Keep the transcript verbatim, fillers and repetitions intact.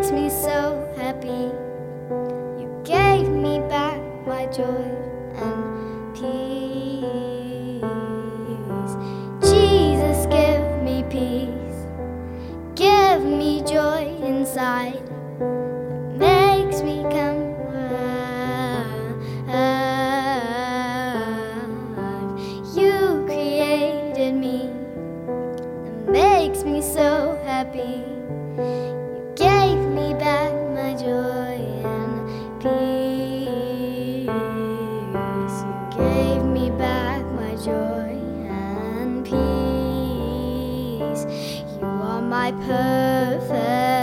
makes me so happy. You gave me back my joy and peace. Jesus, give me peace. Give me joy inside. That makes me come alive. You created me. That makes me so happy. You gave me back my joy and peace. You gave me back my joy and peace. You are my perfect